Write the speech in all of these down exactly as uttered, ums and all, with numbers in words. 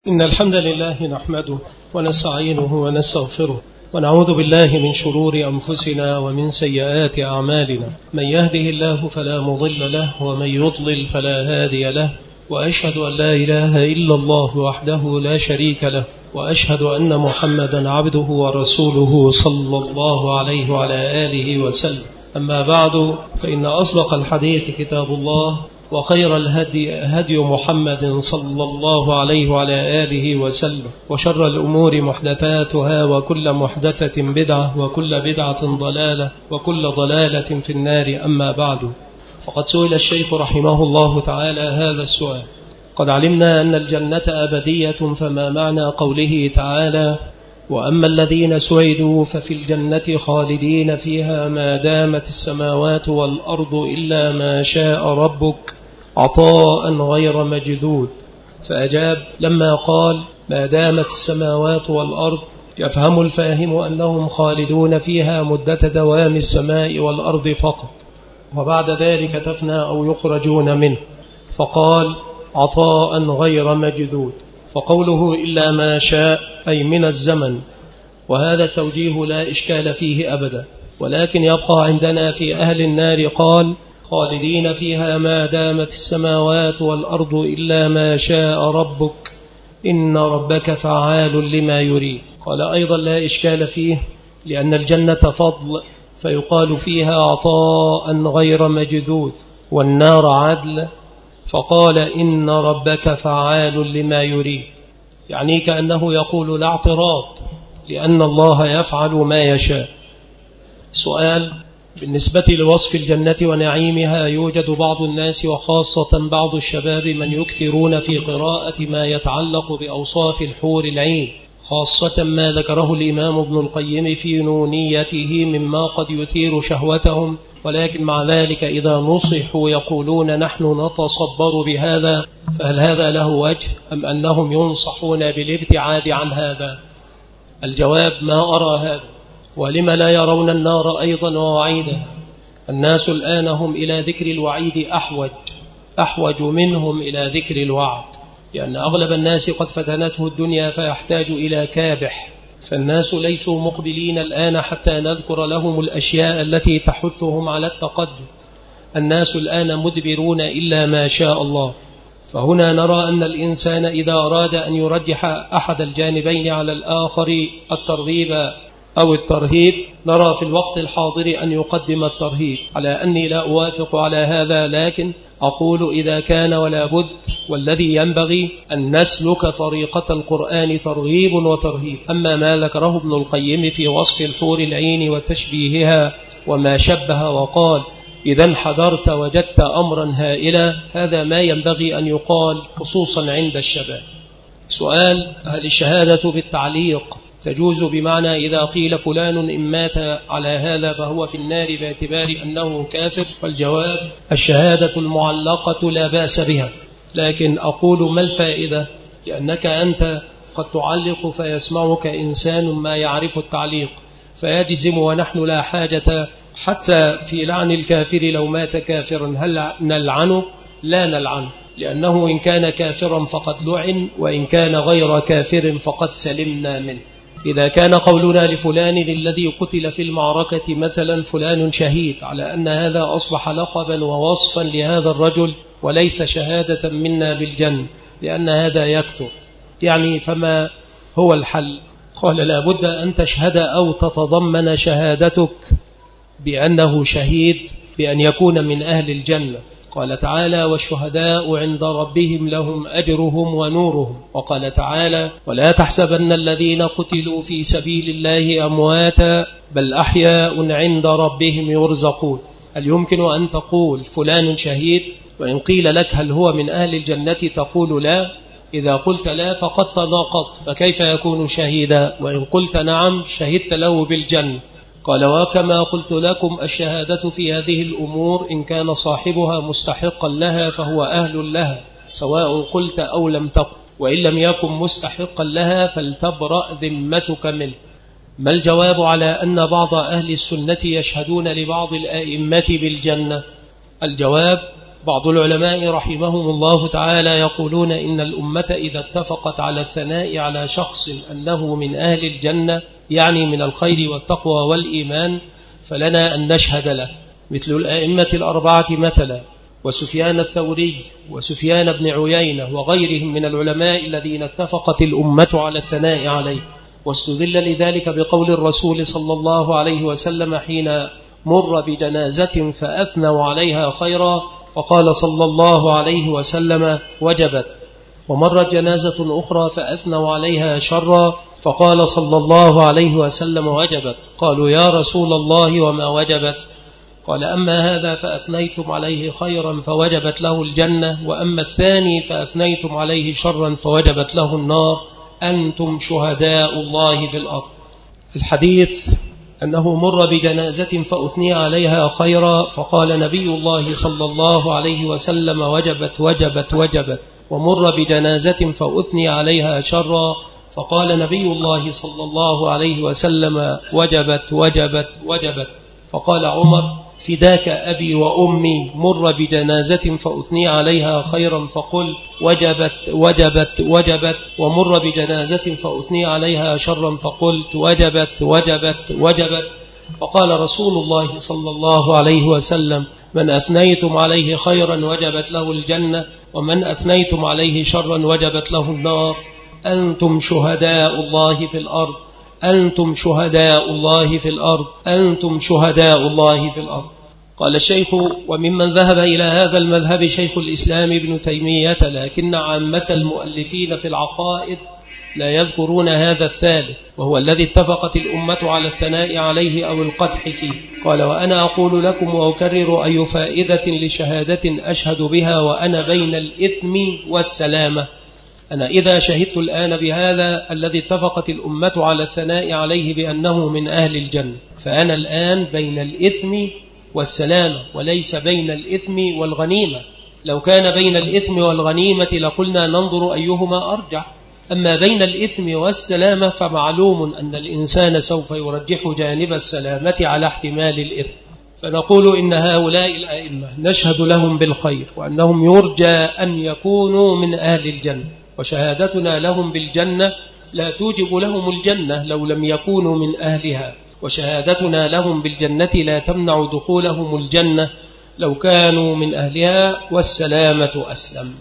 إن الحمد لله نحمده ونستعينه ونستغفره ونعوذ بالله من شرور أنفسنا ومن سيئات أعمالنا. من يهده الله فلا مضل له ومن يضلل فلا هادي له، وأشهد أن لا إله إلا الله وحده لا شريك له، وأشهد أن محمدا عبده ورسوله صلى الله عليه وعلى آله وسلم. أما بعد، فإن أصدق الحديث كتاب الله، وخير الهدي هدي محمد صلى الله عليه وعلى آله وسلم، وشر الأمور محدثاتها، وكل محدثة بدعة، وكل بدعة ضلالة، وكل ضلالة في النار. أما بعد، فقد سئل الشيخ رحمه الله تعالى هذا السؤال: قد علمنا أن الجنة أبدية، فما معنى قوله تعالى: وأما الذين سعدوا ففي الجنة خالدين فيها ما دامت السماوات والأرض إلا ما شاء ربك عطاء غير مجدود؟ فأجاب: لما قال ما دامت السماوات والأرض يفهم الفاهم أنهم خالدون فيها مدة دوام السماء والأرض فقط، وبعد ذلك تفنى أو يخرجون منه، فقال عطاء غير مجدود. فقوله إلا ما شاء أي من الزمن، وهذا التوجيه لا إشكال فيه أبدا، ولكن يبقى عندنا في أهل النار قال خالدين فيها ما دامت السماوات والأرض إلا ما شاء ربك إن ربك فعال لما يريد. قال أيضا لا إشكال فيه، لأن الجنة فضل، فيقال فيها عطاء غير مجدود، والنار عدل، فقال إن ربك فعال لما يريد، يعني كأنه يقول لا اعتراض، لأن الله يفعل ما يشاء. سؤال: بالنسبة لوصف الجنة ونعيمها، يوجد بعض الناس وخاصة بعض الشباب من يكثرون في قراءة ما يتعلق بأوصاف الحور العين، خاصة ما ذكره الإمام ابن القيم في نونيته مما قد يثير شهوتهم، ولكن مع ذلك إذا نصحوا يقولون نحن نتصبر بهذا. فهل هذا له وجه، أم أنهم ينصحون بالابتعاد عن هذا؟ الجواب: ما أرى هذا. ولما لا يرون النار أيضا ووعيدا؟ الناس الآن هم إلى ذكر الوعيد أحوج أحوج منهم إلى ذكر الوعد، لأن أغلب الناس قد فتنته الدنيا فيحتاج إلى كابح، فالناس ليسوا مقبلين الآن حتى نذكر لهم الأشياء التي تحثهم على التقدم. الناس الآن مدبرون إلا ما شاء الله. فهنا نرى أن الإنسان إذا أراد أن يرجح أحد الجانبين على الآخر، الترغيب أو الترهيب، نرى في الوقت الحاضر أن يقدم الترهيب، على أني لا أوافق على هذا، لكن أقول إذا كان ولا بد، والذي ينبغي أن نسلك طريقة القرآن ترغيب وترهيب. أما ما ذكره ابن القيم في وصف الحور العين وتشبيهها وما شبه وقال إذا انحدرت وجدت أمرا هائلا، هذا ما ينبغي أن يقال خصوصا عند الشباب. سؤال: هل الشهادة بالتعليق تجوز بمعنى إذا قيل فلان إن مات على هذا فهو في النار باعتبار أنه كافر؟ والجواب: الشهادة المعلقة لا بأس بها، لكن أقول ما الفائدة؟ لأنك أنت قد تعلق فيسمعك إنسان ما يعرف التعليق فيجزم، ونحن لا حاجة حتى في لعن الكافر لو مات كافرا. هل نلعنه؟ لا نلعنه، لأنه إن كان كافرا فقد لعن، وإن كان غير كافر فقد سلمنا منه. إذا كان قولنا لفلان الذي قتل في المعركة مثلا فلان شهيد، على أن هذا أصبح لقبا ووصفا لهذا الرجل وليس شهادة منا بالجنة، لأن هذا يكثر. يعني فما هو الحل؟ قال لا بد أن تشهد أو تتضمن شهادتك بأنه شهيد بأن يكون من أهل الجنة. قال تعالى: والشهداء عند ربهم لهم أجرهم ونورهم. وقال تعالى: ولا تحسبن الذين قتلوا في سبيل الله أمواتا بل أحياء عند ربهم يرزقون. هل يمكن أن تقول فلان شهيد، وإن قيل لك هل هو من أهل الجنة تقول لا؟ إذا قلت لا فقد تناقضت، فكيف يكون شهيدا؟ وإن قلت نعم شهدت له بالجنة. قال: وكما قلت لكم الشهادة في هذه الأمور إن كان صاحبها مستحقا لها فهو أهل لها، سواء قلت أو لم تقل، وإن لم يكن مستحقا لها فلتبرأ ذمتك منه. ما الجواب على أن بعض أهل السنة يشهدون لبعض الآئمة بالجنة؟ الجواب: بعض العلماء رحمهم الله تعالى يقولون إن الأمة إذا اتفقت على الثناء على شخص أنه من أهل الجنة، يعني من الخير والتقوى والإيمان، فلنا أن نشهد له، مثل الأئمة الأربعة مثلا، وسفيان الثوري وسفيان بن عيينة وغيرهم من العلماء الذين اتفقت الأمة على الثناء عليه. واستدل لذلك بقول الرسول صلى الله عليه وسلم حين مر بجنازة فأثنوا عليها خيرا فقال صلى الله عليه وسلم وجبت، ومرت جنازة أخرى فأثنوا عليها شرا فقال صلى الله عليه وسلم وجبت. قالوا يا رسول الله وما وجبت؟ قال أما هذا فأثنيتم عليه خيرا فوجبت له الجنة، وأما الثاني فأثنيتم عليه شرا فوجبت له النار، أنتم شهداء الله في الأرض. الحديث أنه مر بجنازة فأثني عليها خيرا فقال نبي الله صلى الله عليه وسلم وجبت وجبت وجبت، ومر بجنازة فأثني عليها شرا فقال نبي الله صلى الله عليه وسلم وجبت وجبت وجبت. فقال عمر فداك أبي وأمي، مر بجنازة فأثني عليها خيرا فقل وجبت وجبت وجبت، ومر بجنازة فأثني عليها شرا فقلت وجبت وجبت وجبت. فقال رسول الله صلى الله عليه وسلم من أثنيتم عليه خيرا وجبت له الجنة، ومن أثنيتم عليه شرا وجبت له النار، أنتم شهداء الله في الأرض، أنتم شهداء الله في الأرض، أنتم شهداء الله في الأرض. قال الشيخ وممن ذهب إلى هذا المذهب شيخ الإسلام ابن تيمية، لكن عامة المؤلفين في العقائد لا يذكرون هذا الثالث، وهو الذي اتفقت الأمة على الثناء عليه أو القدح فيه. قال وأنا أقول لكم وأكرر أي فائدة لشهادة أشهد بها وأنا بين الإثم والسلامة. أنا إذا شهدت الآن بهذا الذي اتفقت الأمة على الثناء عليه بأنه من أهل الجنة، فأنا الآن بين الإثم والسلامة وليس بين الإثم والغنيمة. لو كان بين الإثم والغنيمة لقلنا ننظر أيهما أرجح، أما بين الإثم والسلامة فمعلوم أن الإنسان سوف يرجح جانب السلامة على احتمال الإثم. فنقول إن هؤلاء الأئمة نشهد لهم بالخير وأنهم يرجى أن يكونوا من أهل الجنة، وشهادتنا لهم بالجنة لا توجب لهم الجنة لو لم يكونوا من أهلها، وشهادتنا لهم بالجنة لا تمنع دخولهم الجنة لو كانوا من أهلها، والسلامة أسلم.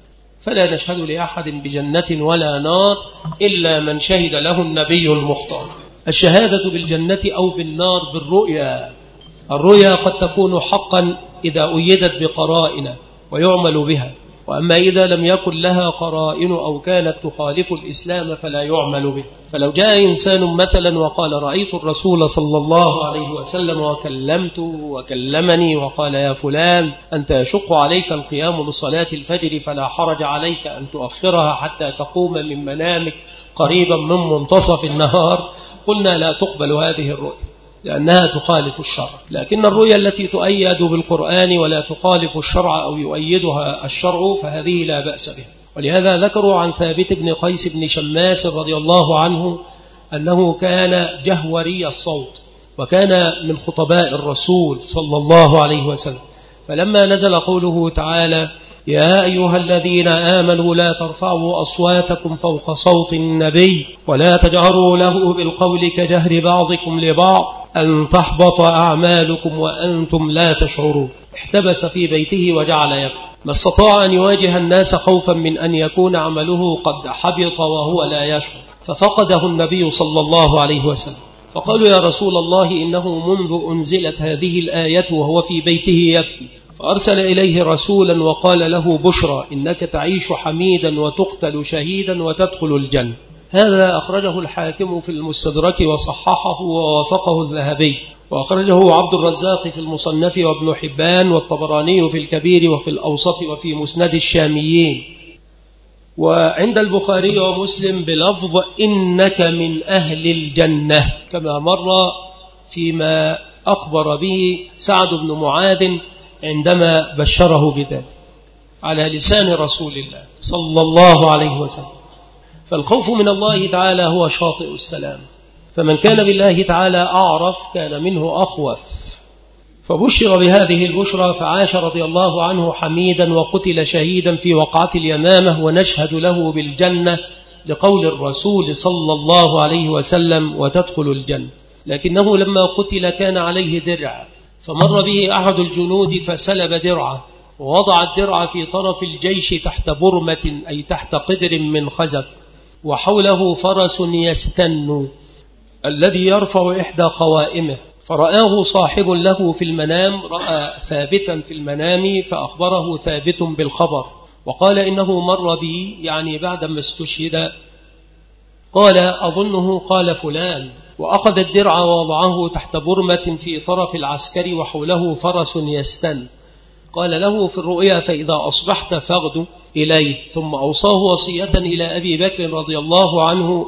فلا نشهد لأحد بجنة ولا نار إلا من شهد له النبي المختار. الشهادة بالجنة أو بالنار بالرؤيا. الرؤيا قد تكون حقا إذا أيدت بقرائن ويعمل بها، وأما إذا لم يكن لها قرائن أو كانت تخالف الإسلام فلا يعمل به. فلو جاء إنسان مثلا وقال رأيت الرسول صلى الله عليه وسلم وكلمته وكلمني وقال يا فلان أنت يشق عليك القيام لصلاة الفجر فلا حرج عليك أن تؤخرها حتى تقوم من منامك قريبا من منتصف النهار، قلنا لا تقبل هذه الرؤية لأنها تخالف الشرع. لكن الرؤيا التي تؤيد بالقرآن ولا تخالف الشرع أو يؤيدها الشرع فهذه لا بأس بها. ولهذا ذكروا عن ثابت بن قيس بن شماس رضي الله عنه أنه كان جهوري الصوت وكان من خطباء الرسول صلى الله عليه وسلم، فلما نزل قوله تعالى يا أيها الذين آمنوا لا ترفعوا أصواتكم فوق صوت النبي ولا تجهروا له بالقول كجهر بعضكم لبعض أن تحبط أعمالكم وأنتم لا تشعرون، احتبس في بيته وجعل يبكي، ما استطاع أن يواجه الناس خوفا من أن يكون عمله قد حبط وهو لا يشعر، ففقده النبي صلى الله عليه وسلم. فقالوا يا رسول الله إنه منذ أنزلت هذه الآية وهو في بيته يبكي، فأرسل إليه رسولا وقال له بشرى إنك تعيش حميدا وتقتل شهيدا وتدخل الجنة. هذا أخرجه الحاكم في المستدرك وصححه ووافقه الذهبي، وأخرجه عبد الرزاق في المصنف وابن حبان والطبراني في الكبير وفي الأوسط وفي مسند الشاميين. وعند البخاري ومسلم بلفظ إنك من أهل الجنة كما مر فيما أخبر به سعد بن معاذ عندما بشره بذلك على لسان رسول الله صلى الله عليه وسلم. فالخوف من الله تعالى هو شاطئ السلام، فمن كان بالله تعالى أعرف كان منه أخوف. فبشر بهذه البشرى فعاش رضي الله عنه حميدا وقتل شهيدا في وقعة اليمامة، ونشهد له بالجنة لقول الرسول صلى الله عليه وسلم وتدخل الجنة. لكنه لما قتل كان عليه درع، فمر به أحد الجنود فسلب درعه، ووضع الدرع في طرف الجيش تحت برمة أي تحت قدر من خزف، وحوله فرس يستن الذي يرفع إحدى قوائمه، فرآه صاحب له في المنام، رأى ثابتا في المنام فأخبره ثابت بالخبر وقال إنه مر بي، يعني بعدما استشهد، قال أظنه قال فلان، وأخذ الدرع ووضعه تحت برمة في طرف العسكر وحوله فرس يستن. قال له في الرؤيا فإذا أصبحت فاغد إليه، ثم أوصاه وصية إلى أبي بكر رضي الله عنه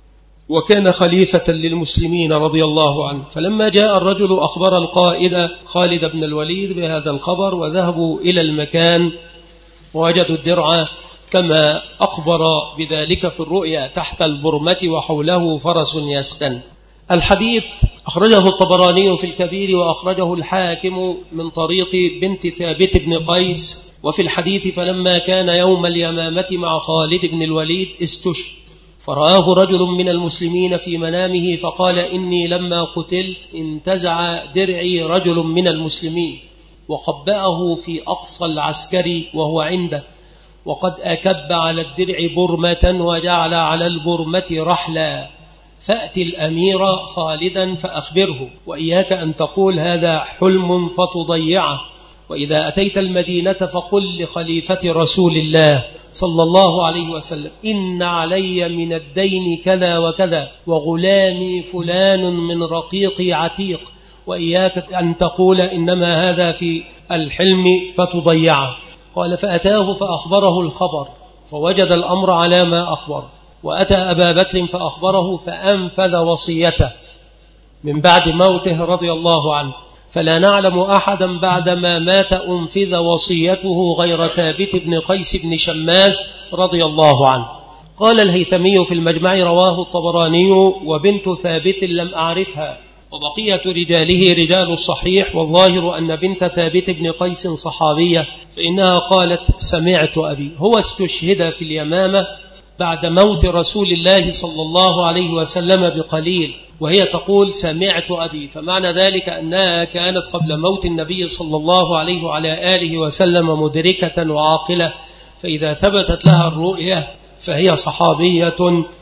وكان خليفة للمسلمين رضي الله عنه. فلما جاء الرجل أخبر القائد خالد بن الوليد بهذا الخبر، وذهبوا إلى المكان ووجدوا الدرع كما أخبر بذلك في الرؤيا تحت البرمة وحوله فرس يستن. الحديث أخرجه الطبراني في الكبير وأخرجه الحاكم من طريق بنت ثابت بن قيس. وفي الحديث فلما كان يوم اليمامة مع خالد بن الوليد استشهد، فرآه رجل من المسلمين في منامه فقال إني لما قتلت انتزع درعي رجل من المسلمين وقبأه في أقصى العسكري وهو عنده، وقد أكب على الدرع برمة وجعل على البرمة رحلا، فأتي الأمير خالدا فأخبره، وإياك أن تقول هذا حلم فتضيعه، وإذا أتيت المدينة فقل لخليفة رسول الله صلى الله عليه وسلم إن علي من الدين كذا وكذا، وغلامي فلان من رقيقي عتيق، وإياك أن تقول إنما هذا في الحلم فتضيعه. قال فأتاه فأخبره الخبر فوجد الأمر على ما أخبر، وأتى أبا بكر فأخبره فأنفذ وصيته من بعد موته رضي الله عنه، فلا نعلم أحدا بعدما مات أنفذ وصيته غير ثابت بن قيس بن شماس رضي الله عنه. قال الهيثمي في المجمع رواه الطبراني وبنت ثابت لم أعرفها، وبقية رجاله رجال الصحيح، والظاهر أن بنت ثابت بن قيس صحابية، فإنها قالت سمعت أبي. هو استشهد في اليمامة بعد موت رسول الله صلى الله عليه وسلم بقليل، وهي تقول سمعت أبي، فمعنى ذلك أنها كانت قبل موت النبي صلى الله عليه وعلى آله وسلم مدركة وعاقلة، فإذا ثبتت لها الرؤية فهي صحابية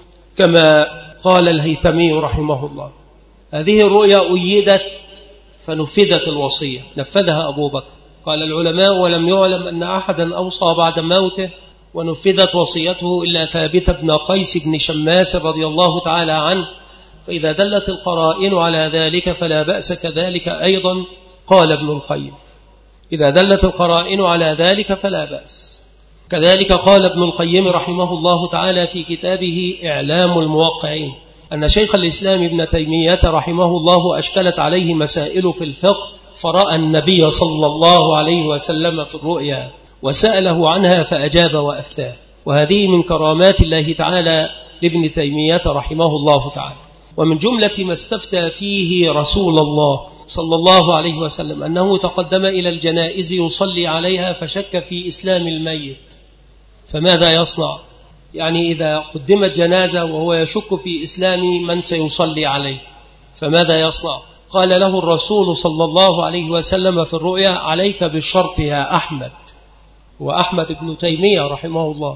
كما قال الهيثمي رحمه الله. هذه الرؤيا أيدت فنفذت الوصية، نفذها أبو بكر. قال العلماء ولم يعلم أن أحدا أوصى بعد موته ونفذت وصيته إلا ثابت بن قيس بن شماس رضي الله تعالى عنه، فإذا دلت القرائن على ذلك فلا بأس كذلك أيضا. قال ابن القيم إذا دلت القرائن على ذلك فلا بأس. كذلك قال ابن القيم رحمه الله تعالى في كتابه إعلام الموقعين أن شيخ الإسلام ابن تيمية رحمه الله أشكلت عليه مسائل في الفقه، فرأى النبي صلى الله عليه وسلم في الرؤيا وسأله عنها فأجاب وأفتاه، وهذه من كرامات الله تعالى لابن تيمية رحمه الله تعالى. ومن جملة ما استفتى فيه رسول الله صلى الله عليه وسلم أنه تقدم إلى الجنائز يصلي عليها فشك في إسلام الميت، فماذا يصنع؟ يعني إذا قدمت جنازة وهو يشك في إسلام من سيصلي عليه فماذا يصنع؟ قال له الرسول صلى الله عليه وسلم في الرؤيا عليك بالشرط يا أحمد. وأحمد بن تيمية رحمه الله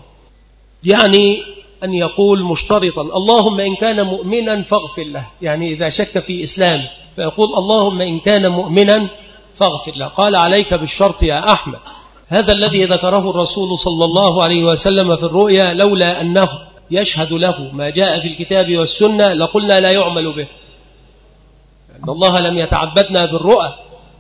يعني أن يقول مشترطا اللهم إن كان مؤمنا فاغفر له، يعني إذا شك في إسلامه فيقول اللهم إن كان مؤمنا فاغفر له. قال عليك بالشرط يا أحمد. هذا الذي ذكره الرسول صلى الله عليه وسلم في الرؤيا لولا أنه يشهد له ما جاء في الكتاب والسنة لقلنا لا يعمل به، أن الله لم يتعبدنا بالرؤى.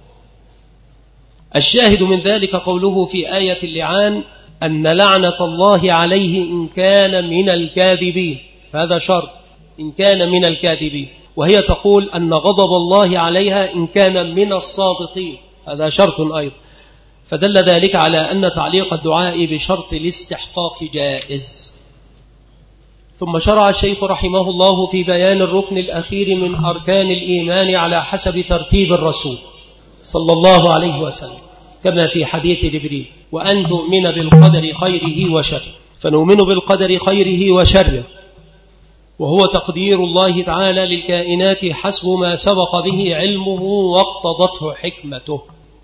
الشاهد من ذلك قوله في آية اللعان أن لعنة الله عليه إن كان من الكاذبين، فهذا شرط إن كان من الكاذبين، وهي تقول أن غضب الله عليها إن كان من الصادقين، هذا شرط أيضا. فدل ذلك على أن تعليق الدعاء بشرط الاستحقاق جائز. ثم شرع الشيخ رحمه الله في بيان الركن الأخير من أركان الإيمان على حسب ترتيب الرسول، صلى الله عليه وسلم كما في حديث جبريل: وأن تؤمن بالقدر خيره وشره. فنؤمن بالقدر خيره وشره، وهو تقدير الله تعالى للكائنات حسب ما سبق به علمه واقتضته حكمته.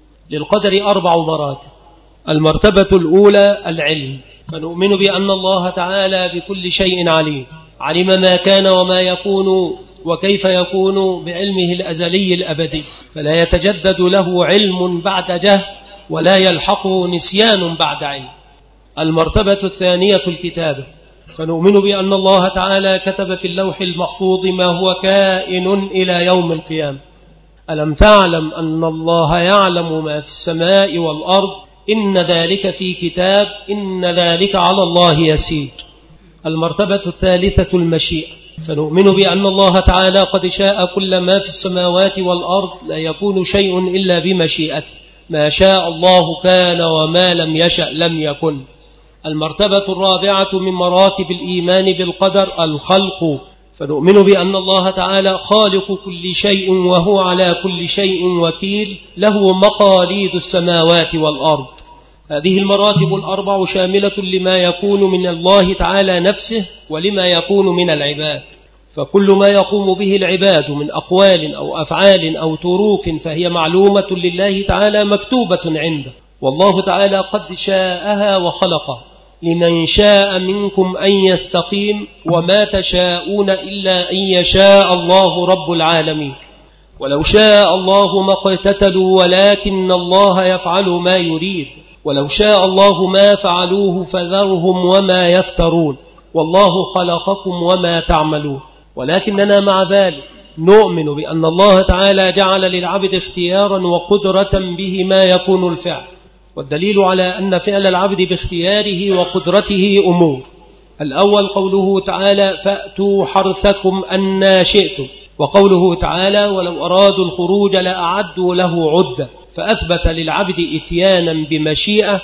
للقدر أربع مراتب. المرتبة الأولى العلم، فنؤمن بأن الله تعالى بكل شيء عليم، علم ما كان وما يكون وكيف يكون بعلمه الأزلي الأبدي، فلا يتجدد له علم بعد جهل ولا يلحقه نسيان بعد علم. المرتبة الثانية الكتابة، فنؤمن بأن الله تعالى كتب في اللوح المحفوظ ما هو كائن إلى يوم القيامة. ألم تعلم أن الله يعلم ما في السماء والأرض إن ذلك في كتاب إن ذلك على الله يسير. المرتبة الثالثة المشيئة، فنؤمن بأن الله تعالى قد شاء كل ما في السماوات والأرض، لا يكون شيء إلا بمشيئته، ما شاء الله كان وما لم يشأ لم يكن. المرتبة الرابعة من مراتب الإيمان بالقدر الخلق، فنؤمن بأن الله تعالى خالق كل شيء وهو على كل شيء وكيل، له مقاليد السماوات والأرض. هذه المراتب الأربع شاملة لما يكون من الله تعالى نفسه ولما يكون من العباد، فكل ما يقوم به العباد من أقوال أو أفعال أو تروك فهي معلومة لله تعالى مكتوبة عنده، والله تعالى قد شاءها وخلقها. لمن شاء منكم أن يستقيم وما تشاءون إلا أن يشاء الله رب العالمين. ولو شاء الله ما اقتتلوا ولكن الله يفعل ما يريد، ولو شاء الله ما فعلوه فذرهم وما يفترون، والله خلقكم وما تعملون. ولكننا مع ذلك نؤمن بأن الله تعالى جعل للعبد اختيارا وقدرة به ما يكون الفعل، والدليل على أن فعل العبد باختياره وقدرته أمور. الأول قوله تعالى: فأتوا حرثكم أنى شئتم، وقوله تعالى: ولو أرادوا الخروج لأعدوا له عدة، فأثبت للعبد إتيانا بمشيئة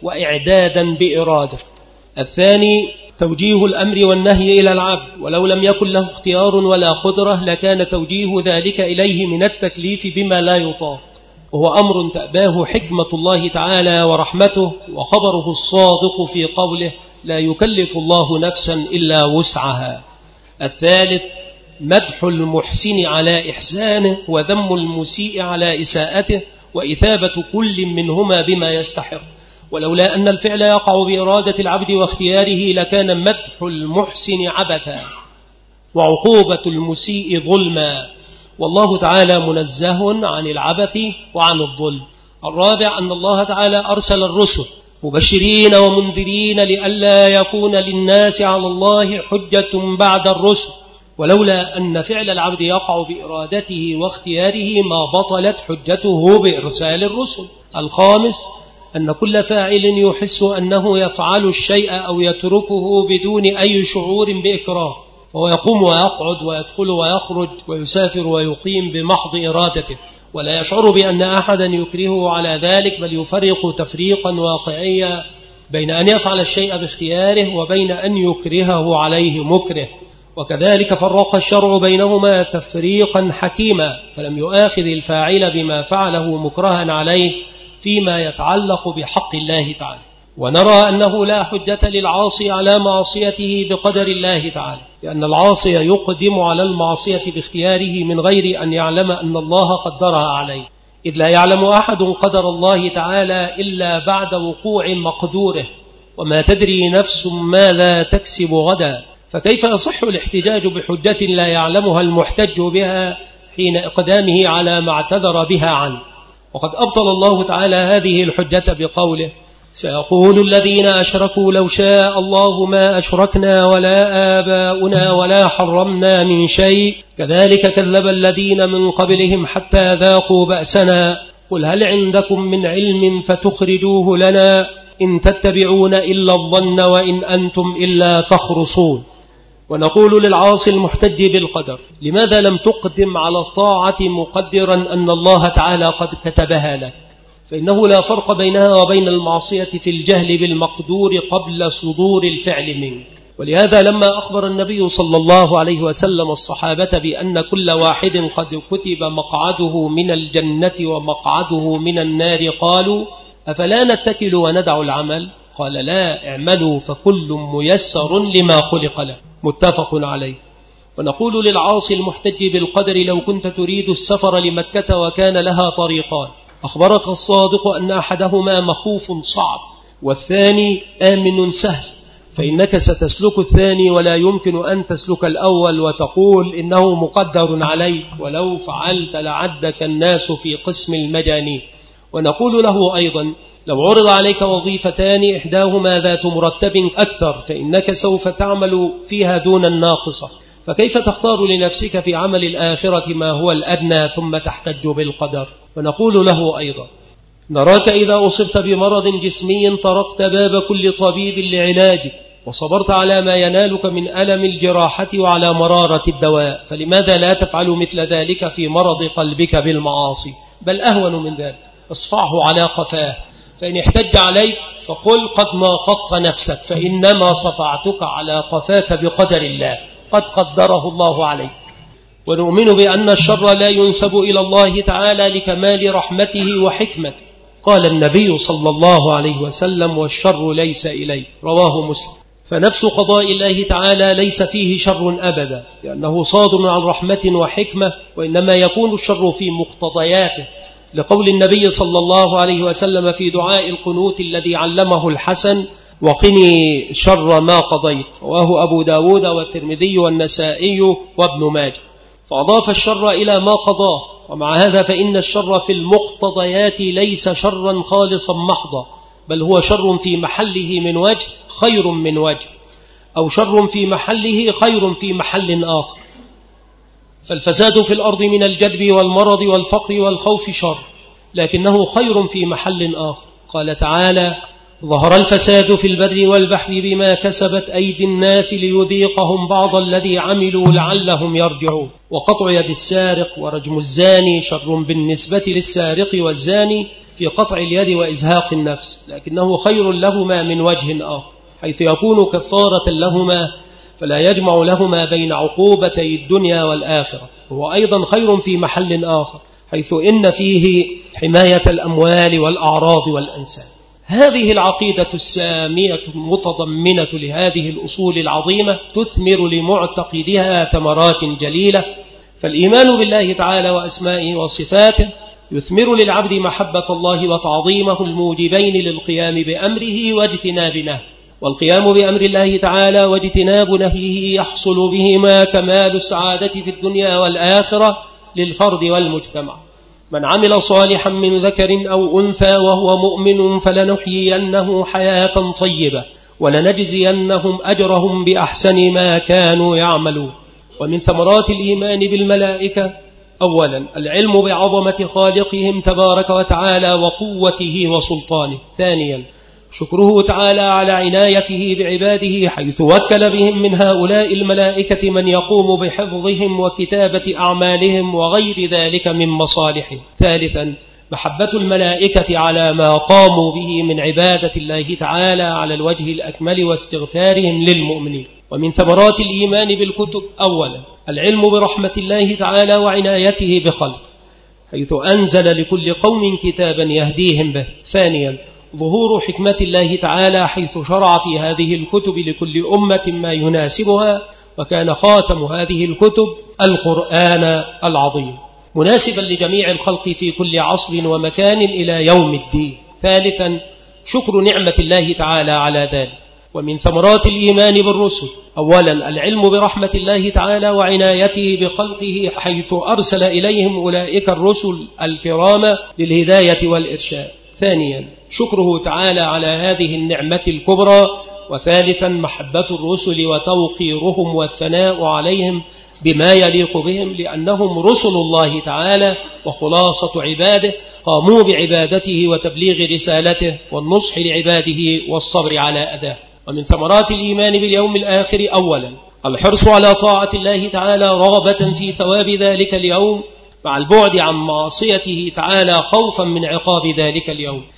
وإعدادا بإرادة. الثاني توجيه الأمر والنهي إلى العبد، ولو لم يكن له اختيار ولا قدرة لكان توجيه ذلك إليه من التكليف بما لا يطاق، وهو أمر تأباه حكمة الله تعالى ورحمته، وخبره الصادق في قوله: لا يكلف الله نفسا إلا وسعها. الثالث مدح المحسن على إحسانه وذم المسيء على إساءته، وإثابة كل منهما بما يستحق. ولولا أن الفعل يقع بإرادة العبد واختياره لكان مدح المحسن عبثا وعقوبة المسيء ظلما، والله تعالى منزه عن العبث وعن الظلم. الرابع أن الله تعالى أرسل الرسل مبشرين ومنذرين لئلا يكون للناس على الله حجة بعد الرسل، ولولا أن فعل العبد يقع بإرادته واختياره ما بطلت حجته بإرسال الرسل. الخامس أن كل فاعل يحس أنه يفعل الشيء أو يتركه بدون أي شعور بإكراه، وهو يقوم ويقعد ويدخل ويخرج ويسافر ويقيم بمحض إرادته، ولا يشعر بأن أحدا يكرهه على ذلك، بل يفرق تفريقا واقعيا بين أن يفعل الشيء باختياره وبين أن يكرهه عليه مكره. وكذلك فرق الشرع بينهما تفريقا حكيما، فلم يؤاخذ الفاعل بما فعله مكرها عليه فيما يتعلق بحق الله تعالى. ونرى أنه لا حجة للعاصي على معصيته بقدر الله تعالى، لأن العاصي يقدم على المعصية باختياره من غير أن يعلم أن الله قدرها عليه، إذ لا يعلم أحد قدر الله تعالى إلا بعد وقوع مقدوره، وما تدري نفس ماذا تكسب غدا. فكيف يصح الاحتجاج بحجة لا يعلمها المحتج بها حين إقدامه على ما اعتذر بها عنه؟ وقد أبطل الله تعالى هذه الحجة بقوله: سيقول الذين أشركوا لو شاء الله ما أشركنا ولا آباؤنا ولا حرمنا من شيء كذلك كذب الذين من قبلهم حتى ذاقوا بأسنا قل هل عندكم من علم فتخرجوه لنا إن تتبعون إلا الظن وإن أنتم إلا تخرصون. ونقول للعاصي المحتج بالقدر: لماذا لم تقدم على الطاعة مقدرا أن الله تعالى قد كتبها لك؟ فإنه لا فرق بينها وبين المعصية في الجهل بالمقدور قبل صدور الفعل منك. ولهذا لما أخبر النبي صلى الله عليه وسلم الصحابة بأن كل واحد قد كتب مقعده من الجنة ومقعده من النار قالوا أفلا نتكل وندع العمل؟ قال لا، اعملوا فكل ميسر لما خلق له، متفق عليه. ونقول للعاصي المحتج بالقدر لو كنت تريد السفر لمكة وكان لها طريقان، أخبرك الصادق أن أحدهما مخوف صعب والثاني آمن سهل، فإنك ستسلك الثاني ولا يمكن أن تسلك الأول وتقول إنه مقدر عليك، ولو فعلت لعدك الناس في قسم المجانين. ونقول له أيضا لو عرض عليك وظيفتان إحداهما ذات مرتب أكثر فإنك سوف تعمل فيها دون الناقصة، فكيف تختار لنفسك في عمل الآخرة ما هو الأدنى ثم تحتج بالقدر؟ ونقول له أيضا نراك إذا أصبت بمرض جسمي طرقت باب كل طبيب لعلاجك وصبرت على ما ينالك من ألم الجراحة وعلى مرارة الدواء، فلماذا لا تفعل مثل ذلك في مرض قلبك بالمعاصي؟ بل أهون من ذلك، اصفعه على قفاه، فإن احتج عليك فقل قد ناقضت نفسك، فإنما صفعتك على قفاك بقدر الله قد قدره الله عليك. ونؤمن بأن الشر لا ينسب إلى الله تعالى لكمال رحمته وحكمته، قال النبي صلى الله عليه وسلم والشر ليس إليه، رواه مسلم. فنفس قضاء الله تعالى ليس فيه شر أبدا، لأنه صادر عن رحمة وحكمة، وإنما يكون الشر في مقتضياته، لقول النبي صلى الله عليه وسلم في دعاء القنوت الذي علمه الحسن وقني شر ما قضيت، رواه أبو داود والترمذي والنسائي وابن ماجه، فأضاف الشر إلى ما قضاه. ومع هذا فإن الشر في المقتضيات ليس شرا خالصا محضا، بل هو شر في محله من وجه خير من وجه، أو شر في محله خير في محل آخر. فالفساد في الأرض من الجدب والمرض والفقر والخوف شر، لكنه خير في محل آخر. قال تعالى ظهر الفساد في البر والبحر بما كسبت أيدي الناس ليذيقهم بعض الذي عملوا لعلهم يرجعون. وقطع يد السارق ورجم الزاني شر بالنسبة للسارق والزاني في قطع اليد وإزهاق النفس، لكنه خير لهما من وجه آخر، حيث يكون كفارة لهما فلا يجمع لهما بين عقوبتي الدنيا والآخرة. هو أيضا خير في محل آخر، حيث إن فيه حماية الأموال والأعراض والأنساب. هذه العقيدة السامية المتضمنة لهذه الأصول العظيمة تثمر لمعتقدها ثمرات جليلة. فالإيمان بالله تعالى وأسمائه وصفاته يثمر للعبد محبة الله وتعظيمه الموجبين للقيام بأمره واجتناب نهيه، والقيام بأمر الله تعالى واجتناب نهيه يحصل بهما كمال السعادة في الدنيا والآخرة للفرد والمجتمع. من عمل صالحا من ذكر أو أنثى وهو مؤمن فلنحيينه حياة طيبة ولنجزينهم أجرهم بأحسن ما كانوا يعملون. ومن ثمرات الإيمان بالملائكة أولا العلم بعظمة خالقهم تبارك وتعالى وقوته وسلطانه. ثانيا شكره تعالى على عنايته بعباده، حيث وكل بهم من هؤلاء الملائكة من يقوم بحفظهم وكتابة أعمالهم وغير ذلك من مصالحهم. ثالثا محبة الملائكة على ما قاموا به من عبادة الله تعالى على الوجه الأكمل واستغفارهم للمؤمنين. ومن ثمرات الإيمان بالكتب أولا العلم برحمة الله تعالى وعنايته بخلق، حيث أنزل لكل قوم كتابا يهديهم به. ثانيا ظهور حكمة الله تعالى، حيث شرع في هذه الكتب لكل أمة ما يناسبها، وكان خاتم هذه الكتب القرآن العظيم مناسبا لجميع الخلق في كل عصر ومكان إلى يوم الدين. ثالثا شكر نعمة الله تعالى على ذلك. ومن ثمرات الإيمان بالرسل أولا العلم برحمة الله تعالى وعنايته بخلقه، حيث أرسل إليهم أولئك الرسل الكرام للهداية والإرشاد. ثانيا شكره تعالى على هذه النعمة الكبرى. وثالثا محبة الرسل وتوقيرهم والثناء عليهم بما يليق بهم، لأنهم رسل الله تعالى وخلاصة عباده، قاموا بعبادته وتبليغ رسالته والنصح لعباده والصبر على أداه. ومن ثمرات الإيمان باليوم الآخر أولا الحرص على طاعة الله تعالى رغبة في ثواب ذلك اليوم، مع البعد عن معصيته تعالى خوفا من عقاب ذلك اليوم.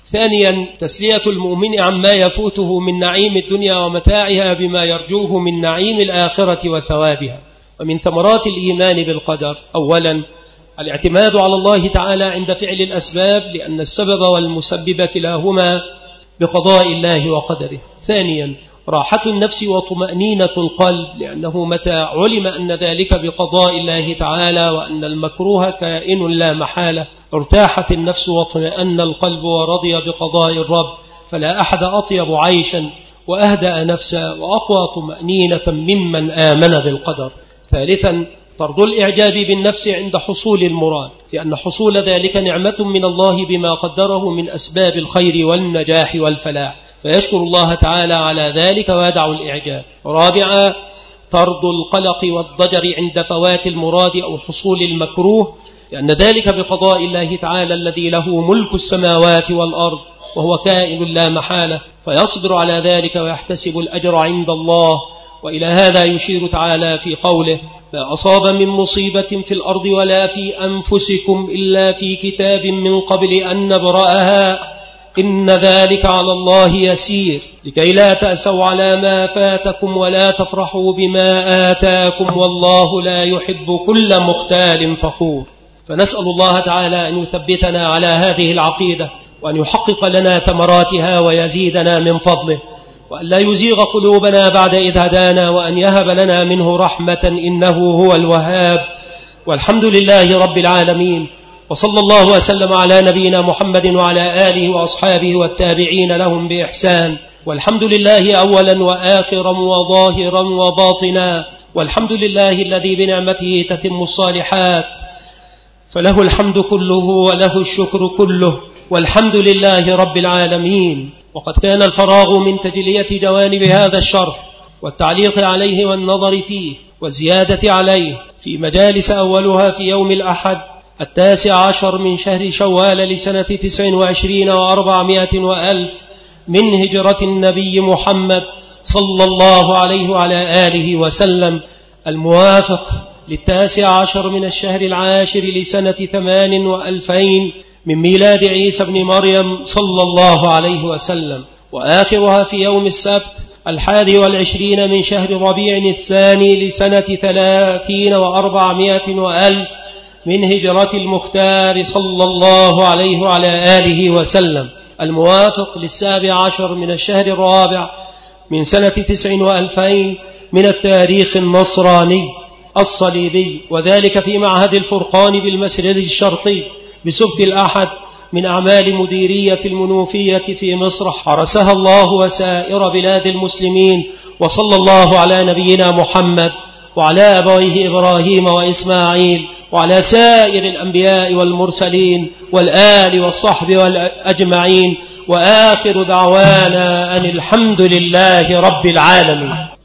ثانيا تسلية المؤمن عما يفوته من نعيم الدنيا ومتاعها بما يرجوه من نعيم الآخرة وثوابها. ومن ثمرات الإيمان بالقدر أولا الاعتماد على الله تعالى عند فعل الأسباب، لأن السبب والمسبب كلاهما بقضاء الله وقدره. ثانيا راحة النفس وطمأنينة القلب، لأنه متى علم أن ذلك بقضاء الله تعالى وأن المكروه كائن لا محالة ارتاحت النفس وطمأن القلب ورضي بقضاء الرب، فلا أحد أطيب عيشا وأهدأ نفسا وأقوى طمأنينة ممن آمن بالقدر. ثالثا طرد الإعجاب بالنفس عند حصول المراد، لأن حصول ذلك نعمة من الله بما قدره من أسباب الخير والنجاح والفلاح، فيشكر الله تعالى على ذلك ويدع الإعجاب. رابعا طرد القلق والضجر عند فوات المراد أو حصول المكروه، لأن ذلك بقضاء الله تعالى الذي له ملك السماوات والأرض وهو كائن لا محالة، فيصبر على ذلك ويحتسب الأجر عند الله. وإلى هذا يشير تعالى في قوله: ما أصاب من مصيبة في الأرض ولا في أنفسكم إلا في كتاب من قبل أن نبرأها إن ذلك على الله يسير، لكي لا تأسوا على ما فاتكم ولا تفرحوا بما آتاكم والله لا يحب كل مختال فخور. فنسأل الله تعالى أن يثبتنا على هذه العقيدة، وأن يحقق لنا ثمراتها ويزيدنا من فضله، وأن لا يزيغ قلوبنا بعد إذ هدانا، وأن يهب لنا منه رحمة إنه هو الوهاب. والحمد لله رب العالمين، وصلى الله وسلم على نبينا محمد وعلى آله وأصحابه والتابعين لهم بإحسان. والحمد لله أولا وآخرا وظاهرا وباطنا، والحمد لله الذي بنعمته تتم الصالحات، فله الحمد كله وله الشكر كله، والحمد لله رب العالمين. وقد كان الفراغ من تجلية جوانب هذا الشرح والتعليق عليه والنظر فيه والزيادة عليه في مجالس أولها في يوم الأحد التاسع عشر من شهر شوال لسنة تسع وعشرين وأربعمائة وألف من هجرة النبي محمد صلى الله عليه وعلى آله وسلم، الموافق للتاسع عشر من الشهر العاشر لسنة ثمان وألفين من ميلاد عيسى بن مريم صلى الله عليه وسلم، وآخرها في يوم السبت الحادي والعشرين من شهر ربيع الثاني لسنة ثلاثين وأربعمائة وألف من هجرة المختار صلى الله عليه وعلى آله وسلم، الموافق للسابع عشر من الشهر الرابع من سنة تسع وألفين من التاريخ النصراني الصليبي، وذلك في معهد الفرقان بالمسجد الشرقي بسبت الأحد من أعمال مديرية المنوفية في مصر، حرسها الله وسائر بلاد المسلمين. وصلى الله على نبينا محمد وعلى أبويه إبراهيم وإسماعيل وعلى سائر الأنبياء والمرسلين والآل والصحب والأجمعين، وآخر دعوانا أن الحمد لله رب العالمين.